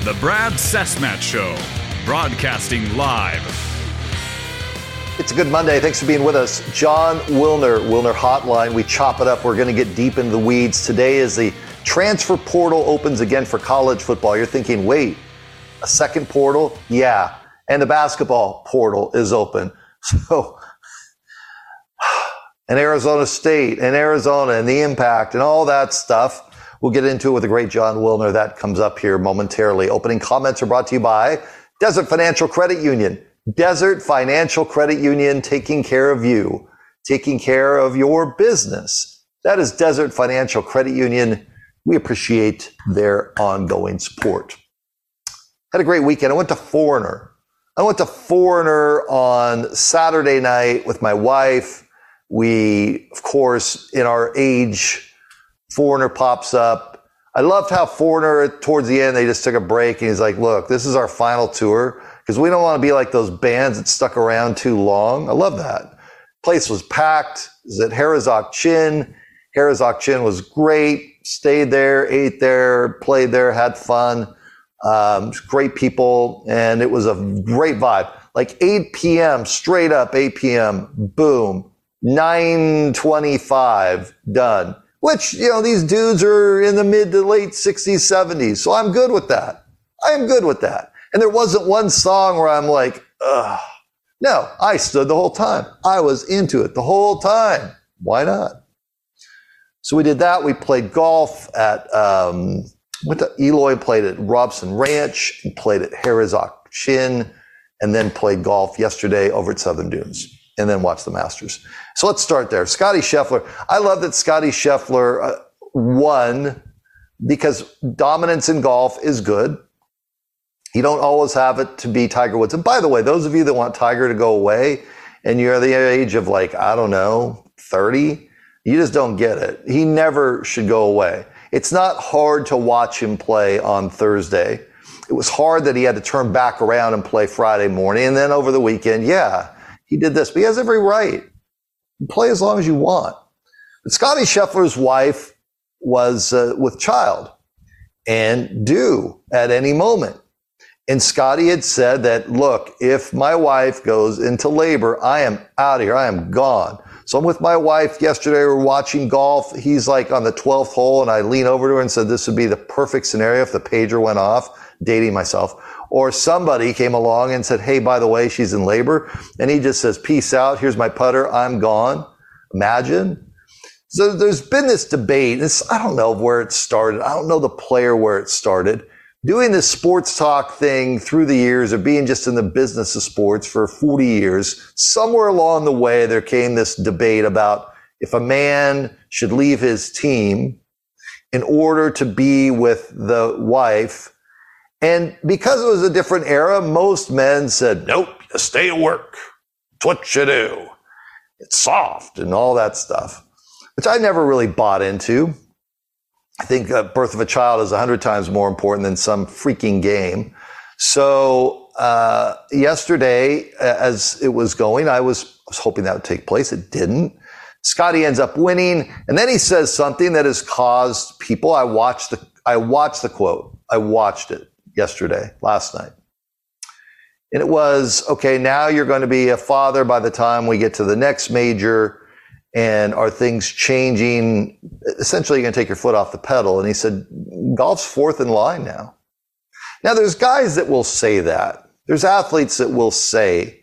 The Brad Cessmat Show, broadcasting live. It's a good Monday. Thanks for being with us. Jon Wilner, Wilner Hotline. We chop it up. We're going to get deep into the weeds. Today is the transfer portal opens again for college football. You're thinking, wait, a second portal? Yeah. And the basketball portal is open. So, and Arizona State and Arizona and the impact and all that stuff. We'll get into it with the great Jon Wilner. That comes up here momentarily. Opening comments are brought to you by Desert Financial Credit Union. Desert Financial Credit Union, taking care of you, taking care of your business. That is Desert Financial Credit Union. We appreciate their ongoing support. Had a great weekend. I went to Foreigner. On Saturday night with my wife. We, of course, in our age, Foreigner pops up. I loved how Foreigner, towards the end, they just took a break and he's like, look, this is our final tour because we don't want to be like those bands that stuck around too long. I love that. Place was packed. It was at Harazak Chin. Harazak Chin was great. Stayed there, ate there, played there, had fun. Great people. And it was a great vibe. Like 8 p.m., straight up 8 p.m., boom, 9:25, done. Which, you know, these dudes are in the mid to late 60s, 70s. So I'm good with that. I am good with that. And there wasn't one song where I'm like, ugh. No, I stood the whole time. I was into it the whole time. Why not? So we did that. We played golf at, went to Eloy, played at Robson Ranch, and played at Harazak Chin, and then played golf yesterday over at Southern Dunes, and then watched the Masters. So let's start there. Scottie Scheffler. I love that Scottie Scheffler won because dominance in golf is good. You don't always have it to be Tiger Woods. And by the way, those of you that want Tiger to go away and you're the age of 30, you just don't get it. He never should go away. It's not hard to watch him play on Thursday. It was hard that he had to turn back around and play Friday morning. And then over the weekend, yeah, he did this, but he has every right. Play as long as you want. But Scottie Scheffler's wife was with child and due at any moment. And Scottie had said that, look, if my wife goes into labor, I am out of here. I am gone. So I'm with my wife yesterday. We're watching golf. He's like on the 12th hole, and I lean over to her and said, this would be the perfect scenario if the pager went off, dating myself. Or somebody came along and said, hey, by the way, she's in labor. And he just says, peace out. Here's my putter. I'm gone. Imagine. So there's been this debate. I don't know where it started. I don't know the player where it started. Doing this sports talk thing through the years or being just in the business of sports for 40 years, somewhere along the way, there came this debate about if a man should leave his team in order to be with the wife. And because it was a different era, most men said, nope, you stay at work. It's what you do. It's soft and all that stuff, which I never really bought into. I think birth of a child is 100 times more important than some freaking game. So yesterday, as it was going, I was hoping that would take place. It didn't. Scottie ends up winning. And then he says something that has caused people. I watched the quote. I watched it yesterday, last night. And it was, okay, now you're going to be a father by the time we get to the next major. And are things changing? Essentially, you're going to take your foot off the pedal. And he said, golf's fourth in line now. Now, there's guys that will say that. There's athletes that will say,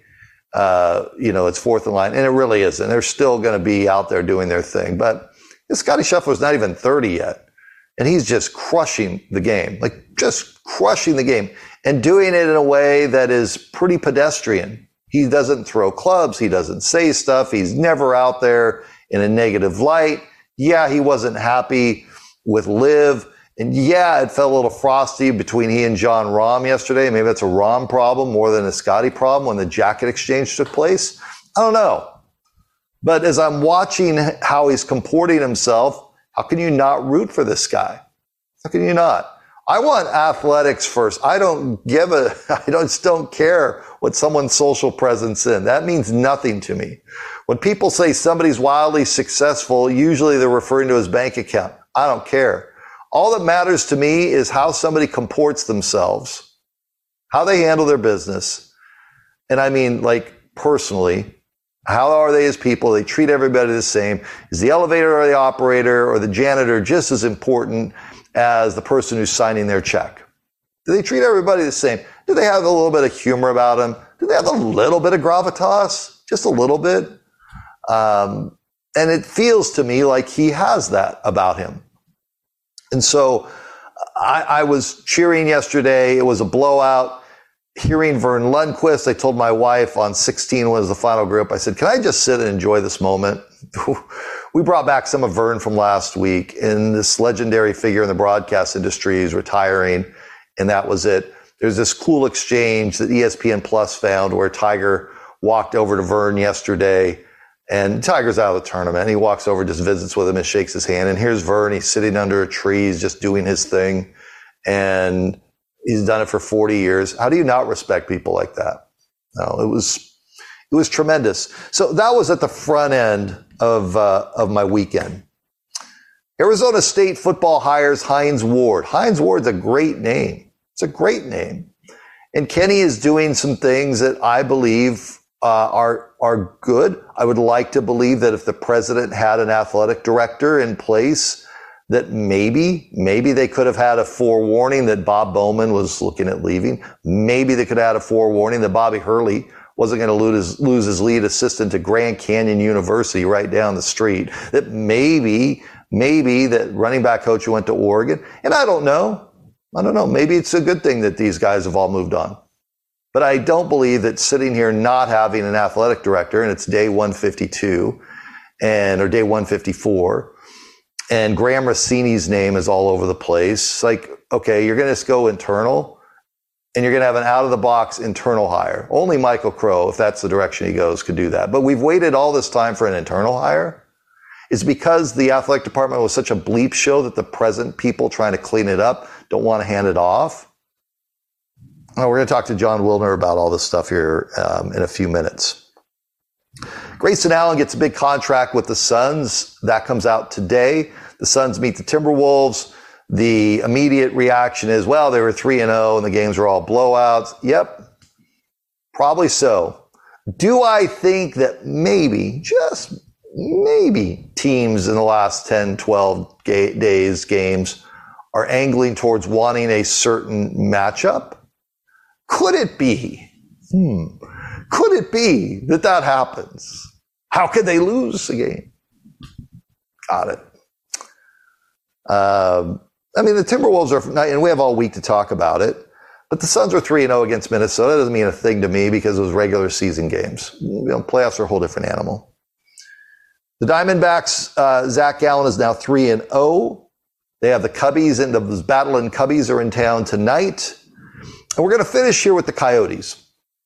it's fourth in line. And it really isn't. They're still going to be out there doing their thing. But Scottie Scheffler's not even 30 yet. And he's just crushing the game, just crushing the game and doing it in a way that is pretty pedestrian. He doesn't throw clubs. He doesn't say stuff. He's never out there in a negative light. Yeah, he wasn't happy with Liv. And yeah, it felt a little frosty between he and Jon Rahm yesterday. Maybe that's a Rahm problem more than a Scottie problem when the jacket exchange took place. I don't know. But as I'm watching how he's comporting himself, how can you not root for this guy? How can you not? I want athletics first. I just don't care what someone's social presence is. That means nothing to me. When people say somebody's wildly successful, usually they're referring to his bank account. I don't care. All that matters to me is how somebody comports themselves, how they handle their business. And I mean, like, personally, how are they as people? They treat everybody the same. Is the elevator or the operator or the janitor just as important as the person who's signing their check? Do they treat everybody the same? Do they have a little bit of humor about them? Do they have a little bit of gravitas? Just a little bit? And it feels to me like he has that about him. And so I was cheering yesterday. It was a blowout. Hearing Vern Lundquist, I told my wife on 16 was the final group. I said, can I just sit and enjoy this moment? We brought back some of Vern from last week, and this legendary figure in the broadcast industry is retiring, and that was it. There's this cool exchange that ESPN Plus found where Tiger walked over to Vern yesterday, and Tiger's out of the tournament. He walks over, just visits with him and shakes his hand. And here's Vern. He's sitting under a tree. He's just doing his thing. And he's done it for 40 years. How do you not respect people like that? No, it was tremendous. So that was at the front end of my weekend. Arizona State football hires Hines Ward. Hines Ward's a great name. It's a great name. And Kenny is doing some things that I believe are good. I would like to believe that if the president had an athletic director in place, that maybe they could have had a forewarning that Bob Bowman was looking at leaving. Maybe they could have had a forewarning that Bobby Hurley wasn't going to lose his lead assistant to Grand Canyon University right down the street. That maybe that running back coach who went to Oregon. And I don't know. Maybe it's a good thing that these guys have all moved on. But I don't believe that sitting here not having an athletic director, and it's day 152 or day 154, and Graham Rossini's name is all over the place. Like, okay, you're going to just go internal, and you're going to have an out-of-the-box internal hire. Only Michael Crow, if that's the direction he goes, could do that. But we've waited all this time for an internal hire. It's because the athletic department was such a bleep show that the present people trying to clean it up don't want to hand it off. Oh, we're going to talk to John Wilner about all this stuff here in a few minutes. Grayson Allen gets a big contract with the Suns. That comes out today. The Suns meet the Timberwolves. The immediate reaction is, well, they were 3-0 and the games were all blowouts. Yep, probably so. Do I think that maybe, just maybe, teams in the last 10, 12 games are angling towards wanting a certain matchup? Could it be? Could it be that happens? How could they lose a game? Got it. I mean, the Timberwolves are, and we have all week to talk about it, but the Suns are 3-0 against Minnesota. That doesn't mean a thing to me because it was regular season games. Playoffs are a whole different animal. The Diamondbacks, Zach Gallen is now 3-0. They have the Cubbies, and the Battling Cubbies are in town tonight. And we're going to finish here with the Coyotes.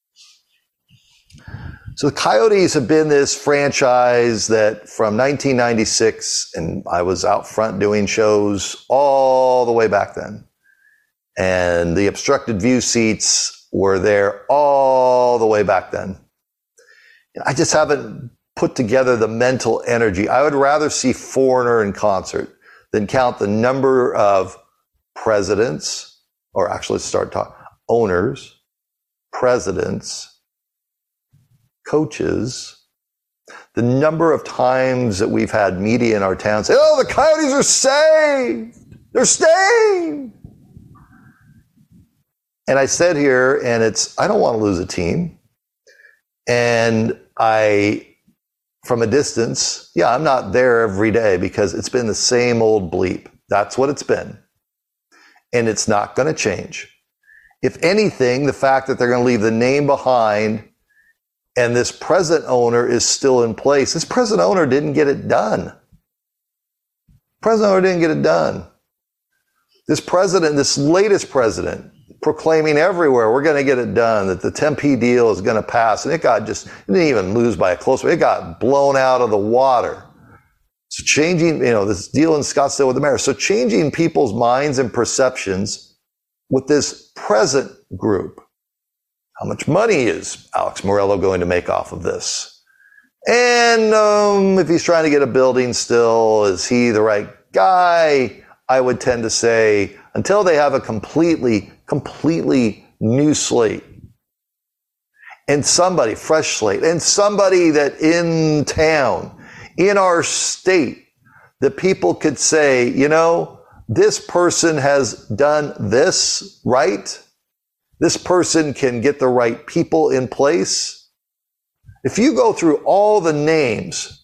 So the Coyotes have been this franchise that from 1996, and I was out front doing shows all the way back then. And the obstructed view seats were there all the way back then. I just haven't put together the mental energy. I would rather see Foreigner in concert than count the number of presidents, or actually let's start talking, owners, presidents, coaches, the number of times that we've had media in our town say, oh, the Coyotes are saved. They're staying. And I said here, and I don't want to lose a team. And from a distance, I'm not there every day because it's been the same old bleep. That's what it's been. And it's not going to change. If anything, the fact that they're going to leave the name behind and this present owner is still in place. This present owner didn't get it done. This latest president, proclaiming everywhere, we're going to get it done, that the Tempe deal is going to pass. And it didn't even lose by a close one. It got blown out of the water. So changing, this deal in Scottsdale with the mayor. So changing people's minds and perceptions with this present group. How much money is Alex Morello going to make off of this? And if he's trying to get a building still, is he the right guy? I would tend to say, until they have a completely new slate and somebody, fresh slate, and somebody that in town, in our state, that people could say, this person has done this right. This person can get the right people in place. If you go through all the names,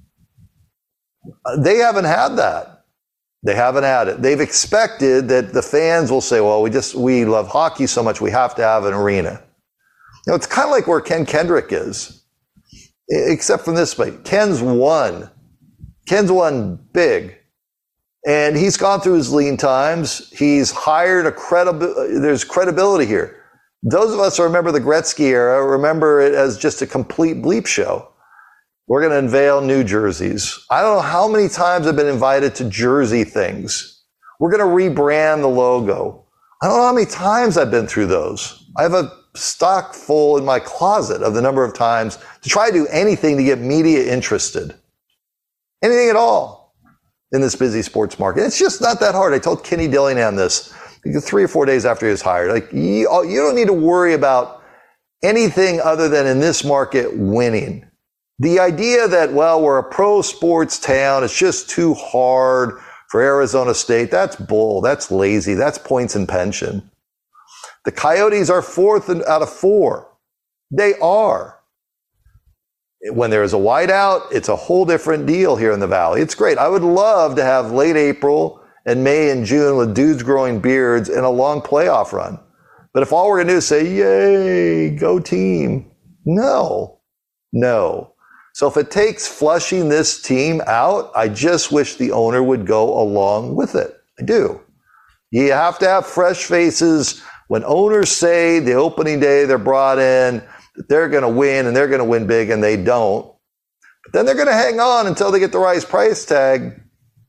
they haven't had that. They haven't had it. They've expected that the fans will say, well, we love hockey so much, we have to have an arena. It's kind of like where Ken Kendrick is, except from this way. Ken's won big. And he's gone through his lean times. He's hired there's credibility here. Those of us who remember the Gretzky era remember it as just a complete bleep show. We're going to unveil new jerseys. I don't know how many times I've been invited to jersey things. We're going to rebrand the logo. I don't know how many times I've been through those. I have a stock full in my closet of the number of times to try to do anything to get media interested. Anything at all in this busy sports market. It's just not that hard. I told Kenny Dillingham this 3 or 4 days after he was hired. Like, you don't need to worry about anything other than in this market winning. The idea that, well, we're a pro sports town, it's just too hard for Arizona State, that's bull, that's lazy, that's points and pension. The Coyotes are 4th out of 4. They are. When there's a whiteout, it's a whole different deal here in the Valley. It's great. I would love to have late April and May and June with dudes growing beards and a long playoff run. But if all we're going to do is say, yay, go team. No. So if it takes flushing this team out, I just wish the owner would go along with it. I do. You have to have fresh faces. When owners say the opening day they're brought in, that they're going to win and they're going to win big, and they don't. But then they're going to hang on until they get the right price tag.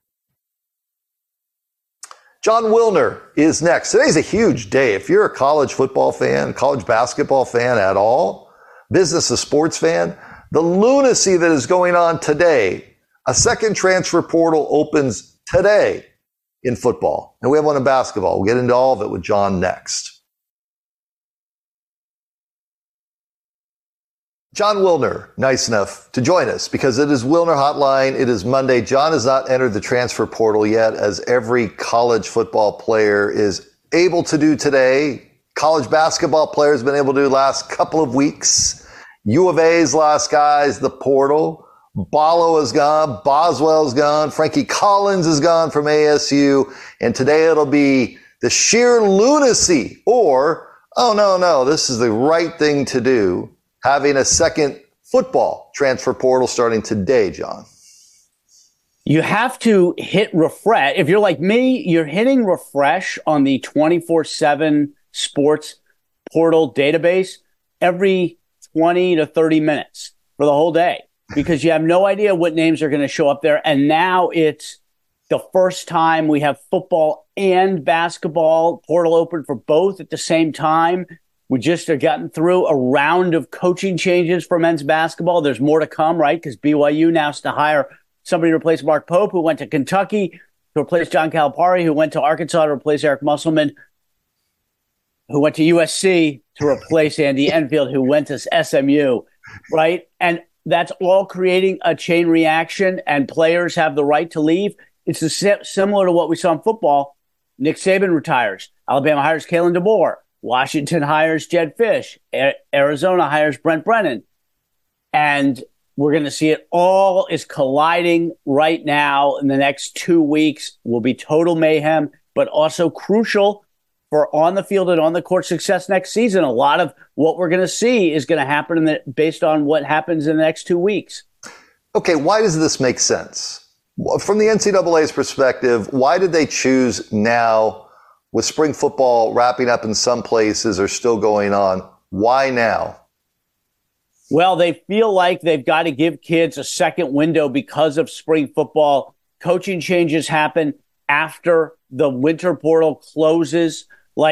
Jon Wilner is next. Today's a huge day. If you're a college football fan, college basketball fan at all, business or sports fan, the lunacy that is going on today, a second transfer portal opens today in football. And we have one in basketball. We'll get into all of it with Jon next. Jon Wilner, nice enough to join us because it is Wilner Hotline. It is Monday. Jon has not entered the transfer portal yet, as every college football player is able to do today. College basketball players have been able to do last couple of weeks. U of A's last guys, the portal. Ballo is gone. Boswell is gone. Frankie Collins is gone from ASU. And today it'll be the sheer lunacy or, oh, no, this is the right thing to do, having a second football transfer portal starting today, Jon. You have to hit refresh. If you're like me, you're hitting refresh on the 24/7 sports portal database every 20 to 30 minutes for the whole day because you have no idea what names are going to show up there. And now it's the first time we have football and basketball portal open for both at the same time. We just have gotten through a round of coaching changes for men's basketball. There's more to come, right? Because BYU now has to hire somebody to replace Mark Pope, who went to Kentucky, to replace John Calipari, who went to Arkansas to replace Eric Musselman, who went to USC to replace Andy Enfield, who went to SMU, right? And that's all creating a chain reaction, and players have the right to leave. It's similar to what we saw in football. Nick Saban retires. Alabama hires Kalen DeBoer. Washington hires Jed Fish. Arizona hires Brent Brennan. And we're going to see it all is colliding right now. In the next 2 weeks will be total mayhem, but also crucial for on the field and on the court success next season. A lot of what we're going to see is going to happen based on what happens in the next 2 weeks. Okay, why does this make sense? From the NCAA's perspective, why did they choose now, with spring football wrapping up in some places or still going on? Why now? Well, they feel like they've got to give kids a second window because of spring football. Coaching changes happen after the winter portal closes.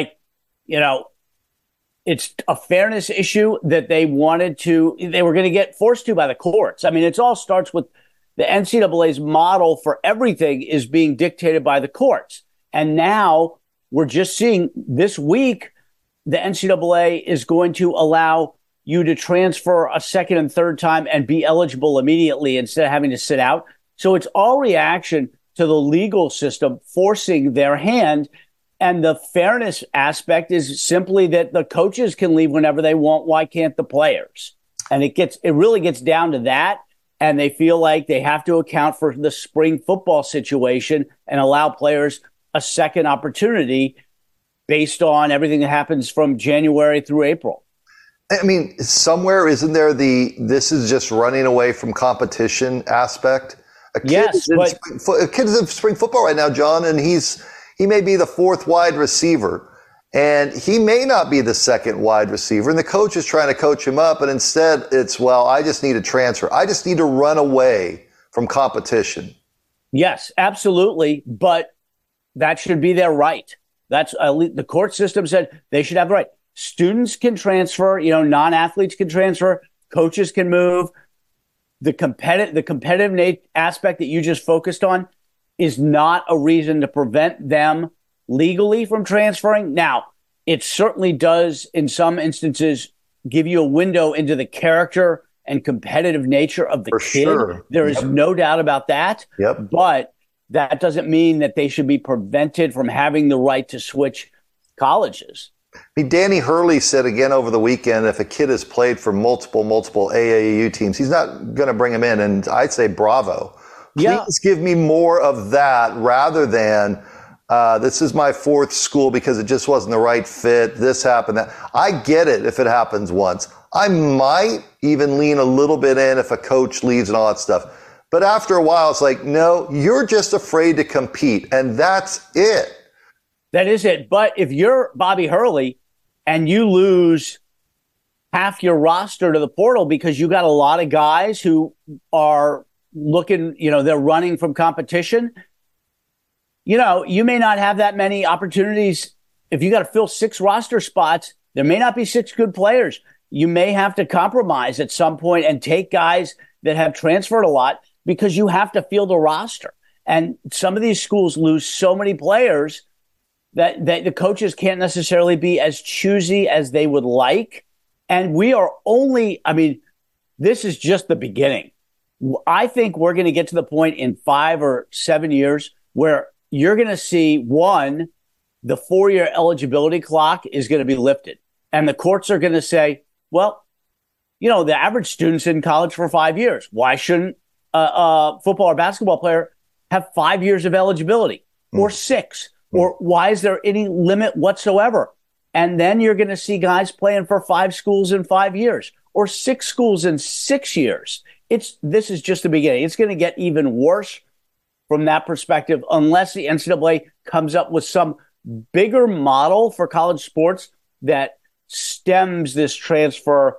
It's a fairness issue that they were going to get forced to by the courts. I mean, it all starts with the NCAA's model for everything is being dictated by the courts. And now we're just seeing this week, the NCAA is going to allow you to transfer a second and third time and be eligible immediately instead of having to sit out. So it's all reaction to the legal system forcing their hand. And the fairness aspect is simply that the coaches can leave whenever they want. Why can't the players? And it really gets down to that. And they feel like they have to account for the spring football situation and allow players a second opportunity based on everything that happens from January through April. I mean, somewhere isn't there this is just running away from competition aspect? A kid is in spring football right now, John, and he may be the fourth wide receiver, and he may not be the second wide receiver, and the coach is trying to coach him up, and instead it's, well, I just need to transfer. I just need to run away from competition. Yes, absolutely, but that should be their right. That's the court system said they should have the right. Students can transfer, non-athletes can transfer, coaches can move. The competitive aspect that you just focused on is not a reason to prevent them legally from transferring. Now, it certainly does, in some instances, give you a window into the character and competitive nature of the kid. Sure. There is no doubt about that. Yep. But that doesn't mean that they should be prevented from having the right to switch colleges. I mean, Danny Hurley said again over the weekend, if a kid has played for multiple AAU teams, he's not going to bring him in. And I'd say bravo. Please give me more of that rather than this is my fourth school because it just wasn't the right fit. This happened. That. I get it if it happens once. I might even lean a little bit in if a coach leaves and all that stuff. But after a while, it's like, no, you're just afraid to compete. And that's it. That is it. But if you're Bobby Hurley and you lose half your roster to the portal because you got a lot of guys who are looking, they're running from competition, you may not have that many opportunities. If you got to fill 6 roster spots, there may not be 6 good players. You may have to compromise at some point and take guys that have transferred a lot because you have to field a roster. And some of these schools lose so many players that the coaches can't necessarily be as choosy as they would like. And we are this is just the beginning. I think we're going to get to the point in 5 or 7 years where you're going to see, the 4-year eligibility clock is going to be lifted. And the courts are going to say, well, the average student's in college for 5 years. Why shouldn't a football or basketball player have 5 years of eligibility or 6? Or why is there any limit whatsoever? And then you're going to see guys playing for 5 schools in 5 years or 6 schools in 6 years. This is just the beginning. It's going to get even worse from that perspective unless the NCAA comes up with some bigger model for college sports that stems this transfer,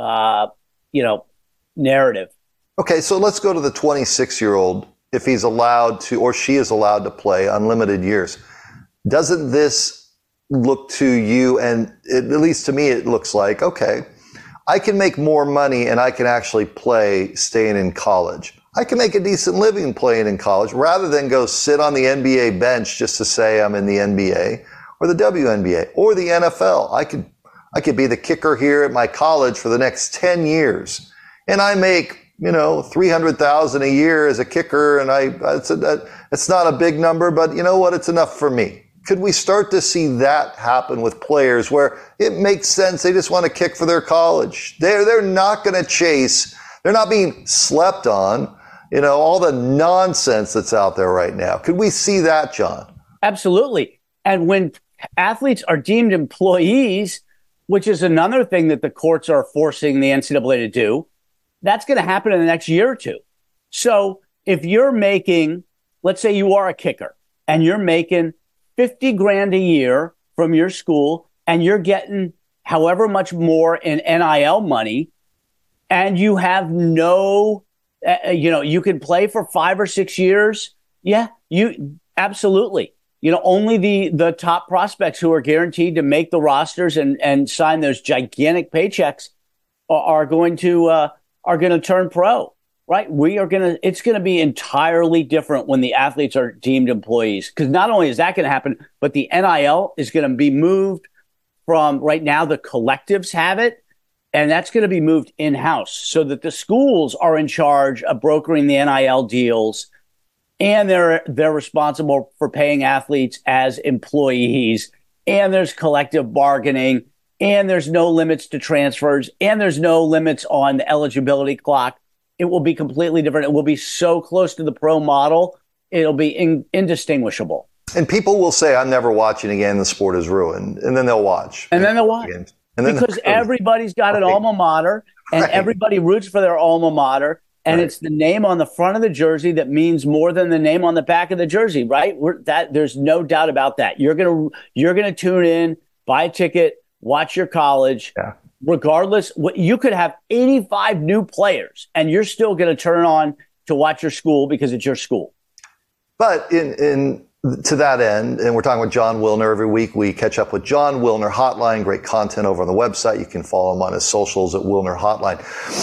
narrative. Okay, so let's go to the 26-year-old if he's allowed to or she is allowed to play unlimited years. Doesn't this look to you, and at least to me it looks like, okay, I can make more money and I can actually play staying in college. I can make a decent living playing in college rather than go sit on the NBA bench just to say I'm in the NBA or the WNBA or the NFL. I could be the kicker here at my college for the next 10 years and I make $300,000 a year as a kicker, and it's not a big number, but you know what? It's enough for me. Could we start to see that happen with players where it makes sense? They just want to kick for their college. They're not going to chase. They're not being slept on. All the nonsense that's out there right now. Could we see that, John? Absolutely. And when athletes are deemed employees, which is another thing that the courts are forcing the NCAA to do, that's going to happen in the next year or two. So if you're making, let's say you are a kicker and you're making $50,000 a year from your school and you're getting however much more in NIL money and you have no, you can play for 5 or 6 years. Yeah, you absolutely. Only the top prospects who are guaranteed to make the rosters and sign those gigantic paychecks are going to turn pro. right? It's going to be entirely different when the athletes are deemed employees. Because not only is that going to happen, but the NIL is going to be moved from right now, the collectives have it, and that's going to be moved in-house so that the schools are in charge of brokering the NIL deals, and they're responsible for paying athletes as employees, and there's collective bargaining, and there's no limits to transfers, and there's no limits on the eligibility clock. It will be completely different. It will be so close to the pro model, it'll be indistinguishable. And people will say, I'm never watching again, the sport is ruined. And then they'll watch. And then they'll watch. Because everybody's got an alma mater, and everybody roots for their alma mater. And it's the name on the front of the jersey that means more than the name on the back of the jersey, right? There's no doubt about that. You're gonna tune in, buy a ticket, watch your college. Yeah. Regardless, you could have 85 new players, and you're still going to turn on to watch your school because it's your school. But to that end, and we're talking with Jon Wilner every week, we catch up with Jon Wilner Hotline, great content over on the website. You can follow him on his socials at Wilner Hotline.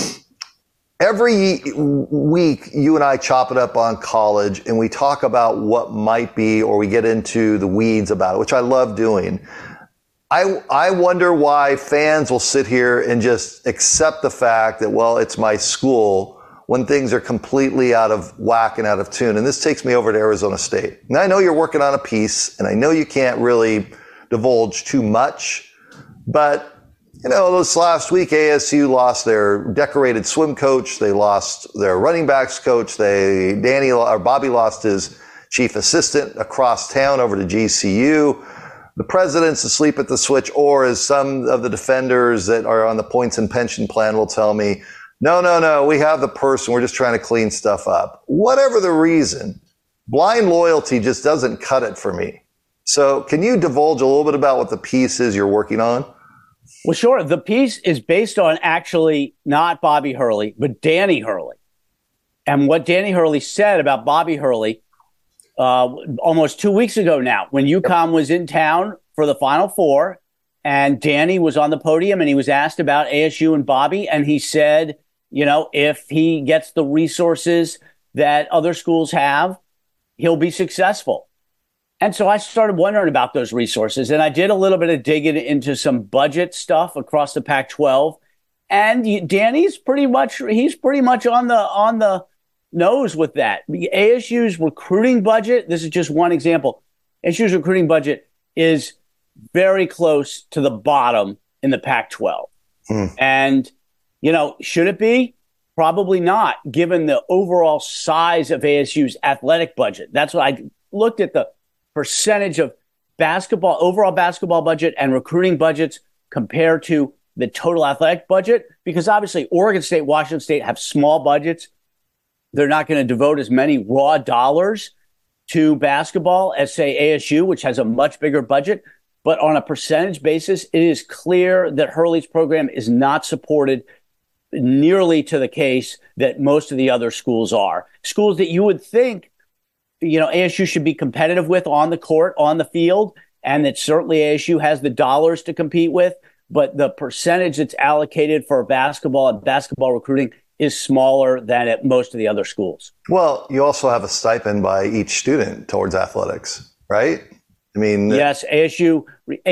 Every week, you and I chop it up on college, and we talk about what might be, or we get into the weeds about it, which I love doing. I wonder why fans will sit here and just accept the fact that, well, it's my school, when things are completely out of whack and out of tune. And this takes me over to Arizona State. And I know you're working on a piece, and I know you can't really divulge too much, but this last week, ASU lost their decorated swim coach. They lost their running backs coach. Bobby lost his chief assistant across town over to GCU. The president's asleep at the switch, or as some of the defenders that are on the points and pension plan will tell me, no, we have the person. We're just trying to clean stuff up. Whatever the reason, blind loyalty just doesn't cut it for me. So can you divulge a little bit about what the piece is you're working on? Well, sure. The piece is based on actually not Bobby Hurley, but Danny Hurley. And what Danny Hurley said about Bobby Hurley almost 2 weeks ago now, when UConn was in town for the Final Four, and Danny was on the podium and he was asked about ASU and Bobby, and he said, if he gets the resources that other schools have, he'll be successful. And so I started wondering about those resources, and I did a little bit of digging into some budget stuff across the Pac-12. And Danny's pretty much on the nose with that. ASU's recruiting budget, this is just one example. ASU's recruiting budget is very close to the bottom in the Pac-12. And, should it be? Probably not, given the overall size of ASU's athletic budget. That's what I looked at, the percentage of overall basketball budget and recruiting budgets compared to the total athletic budget, because obviously Oregon State, Washington State have small budgets. They're not going to devote as many raw dollars to basketball as, say, ASU, which has a much bigger budget. But on a percentage basis, it is clear that Hurley's program is not supported nearly to the case that most of the other schools are. Schools that you would think, ASU should be competitive with on the court, on the field, and that certainly ASU has the dollars to compete with. But the percentage that's allocated for basketball and basketball recruiting is smaller than at most of the other schools. Well, you also have a stipend by each student towards athletics, right? Yes, ASU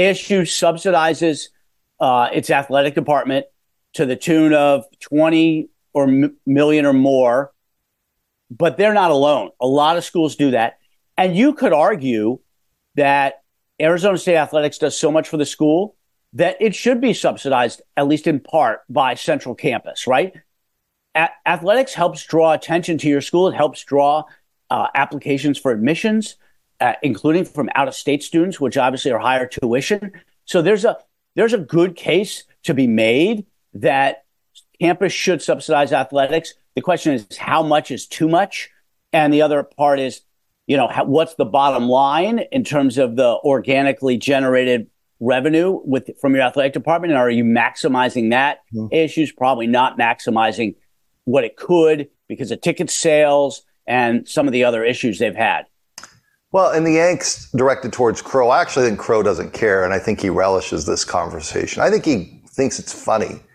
subsidizes its athletic department to the tune of $20 million or more, but they're not alone. A lot of schools do that. And you could argue that Arizona State Athletics does so much for the school that it should be subsidized, at least in part, by Central Campus, right? Athletics helps draw attention to your school. It helps draw applications for admissions, including from out-of-state students, which obviously are higher tuition. So there's a good case to be made that campus should subsidize athletics. The question is, how much is too much? And the other part is, what's the bottom line in terms of the organically generated revenue from your athletic department? And are you maximizing that? ASU's probably not maximizing what it could because of ticket sales and some of the other issues they've had. Well, and the angst directed towards Crow, I actually think Crow doesn't care, and I think he relishes this conversation. I think he thinks it's funny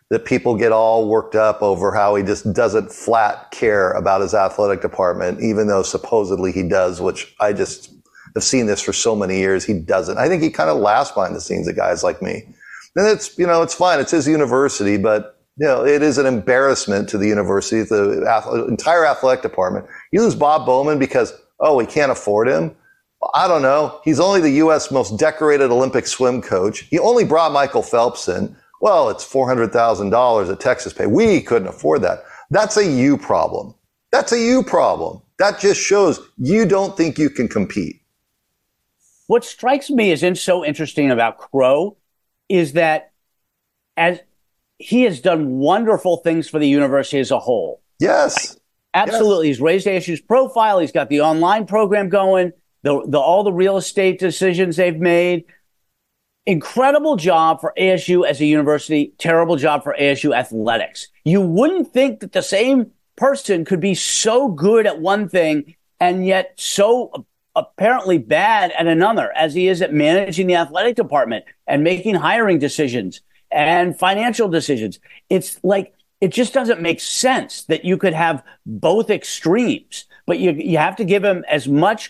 that people get all worked up over how he just doesn't flat care about his athletic department, even though supposedly he does, which I just have seen this for so many years. He doesn't. I think he kind of laughs behind the scenes at guys like me. And it's, it's fine. It's his university, but it is an embarrassment to the university, the entire athletic department. You lose Bob Bowman because, we can't afford him. I don't know. He's only the U.S. most decorated Olympic swim coach. He only brought Michael Phelps in. Well, it's $400,000 at Texas pay. We couldn't afford that. That's a you problem. That's a you problem. That just shows you don't think you can compete. What strikes me as so interesting about Crow is that as he has done wonderful things for the university as a whole. Yes. Absolutely. Yes. He's raised ASU's profile. He's got the online program going, all the real estate decisions they've made. Incredible job for ASU as a university. Terrible job for ASU athletics. You wouldn't think that the same person could be so good at one thing and yet so apparently bad at another, as he is at managing the athletic department and making hiring decisions and financial decisions. It's like, it just doesn't make sense that you could have both extremes, but you have to give him as much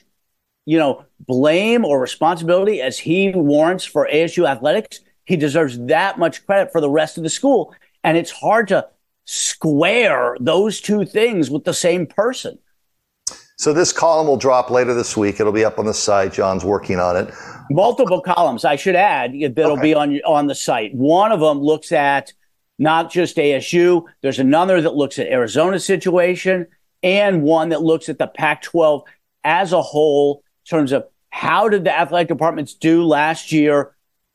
blame or responsibility as he warrants for ASU athletics. He deserves that much credit for the rest of the school. And it's hard to square those two things with the same person. So this column will drop later this week. It'll be up on the site. John's working on it. Multiple columns, I should add, that'll be on the site. One of them looks at not just ASU. There's another that looks at Arizona's situation, and one that looks at the Pac-12 as a whole, in terms of how did the athletic departments do last year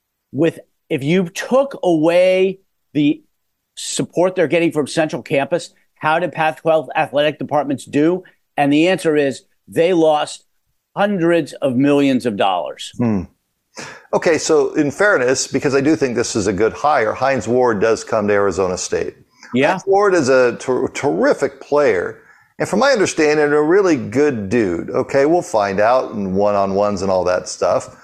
if you took away the support they're getting from Central Campus, how did Pac-12 athletic departments do? And the answer is they lost hundreds of millions of dollars. Okay, so in fairness, because I do think this is a good hire, Hines Ward does come to Arizona State. Yeah. Hines Ward is a terrific player. And from my understanding, a really good dude. Okay, we'll find out in one-on-ones and all that stuff.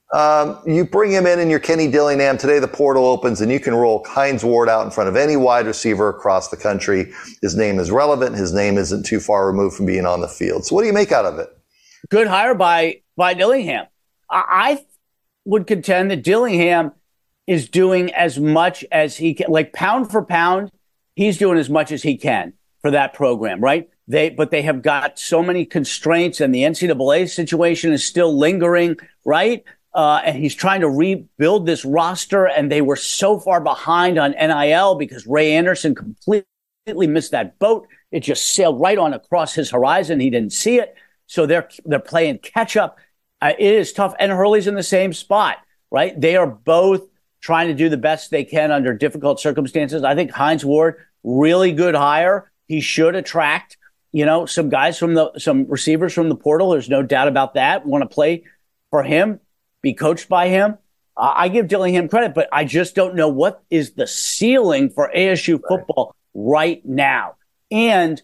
You bring him in and you're Kenny Dillingham. Today the portal opens and you can roll Hines Ward out in front of any wide receiver across the country. His name is relevant. His name isn't too far removed from being on the field. So what do you make out of it? Good hire by Dillingham. I would contend that Dillingham is doing as much as he can. Like pound for pound, he's doing as much as he can for that program, right? But they have got so many constraints, and the NCAA situation is still lingering, right? And he's trying to rebuild this roster, and they were so far behind on NIL because Ray Anderson completely missed that boat. It just sailed right on across his horizon. He didn't see it. So they're playing catch up. It is tough. And Hurley's in the same spot, right? They are both trying to do the best they can under difficult circumstances. I think Hines Ward, really good hire. He should attract some guys some receivers from the portal. There's no doubt about that. Want to play for him, be coached by him. I give Dillingham credit, but I just don't know what is the ceiling for ASU football right now. And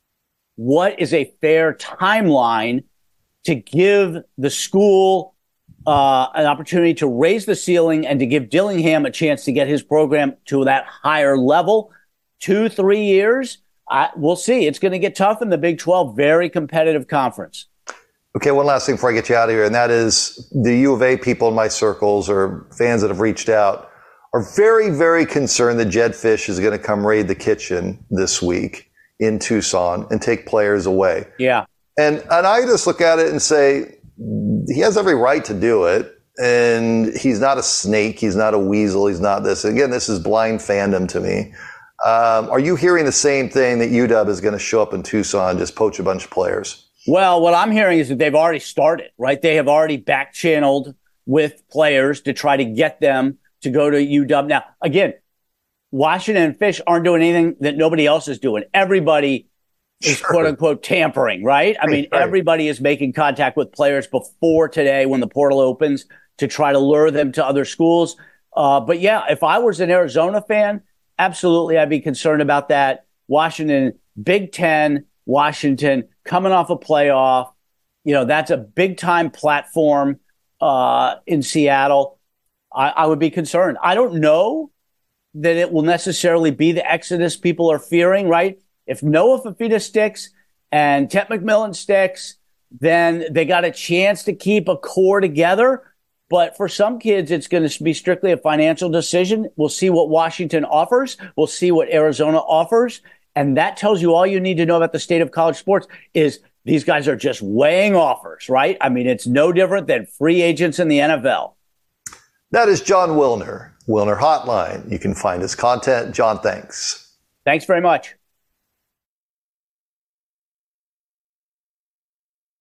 what is a fair timeline to give the school an opportunity to raise the ceiling and to give Dillingham a chance to get his program to that higher level? 2-3 years? We'll see. It's going to get tough in the Big 12, very competitive conference. Okay, one last thing before I get you out of here, and that is the U of A people in my circles or fans that have reached out are very, very concerned that Jedd Fisch is going to come raid the kitchen this week in Tucson and take players away. Yeah. And I just look at it and say, he has every right to do it. And he's not a snake. He's not a weasel. He's not this. Again, this is blind fandom to me. Are you hearing the same thing that UW is going to show up in Tucson and just poach a bunch of players? Well, what I'm hearing is that they've already started, right? They have already back-channeled with players to try to get them to go to UW. Now, again, Washington and Fisch aren't doing anything that nobody else is doing. Everybody is quote-unquote tampering, right? I mean, everybody is making contact with players before today when the portal opens to try to lure them to other schools. But yeah, if I was an Arizona fan, absolutely, I'd be concerned about that. Washington, Big Ten, Washington, coming off a playoff. That's a big-time platform in Seattle. I would be concerned. I don't know that it will necessarily be the exodus people are fearing, right? If Noah Fifita sticks and Ted McMillan sticks, then they got a chance to keep a core together. But for some kids, it's going to be strictly a financial decision. We'll see what Washington offers. We'll see what Arizona offers. And that tells you all you need to know about the state of college sports is these guys are just weighing offers, right? I mean, it's no different than free agents in the NFL. That is Jon Wilner, Wilner Hotline. You can find his content. John, thanks. Thanks very much.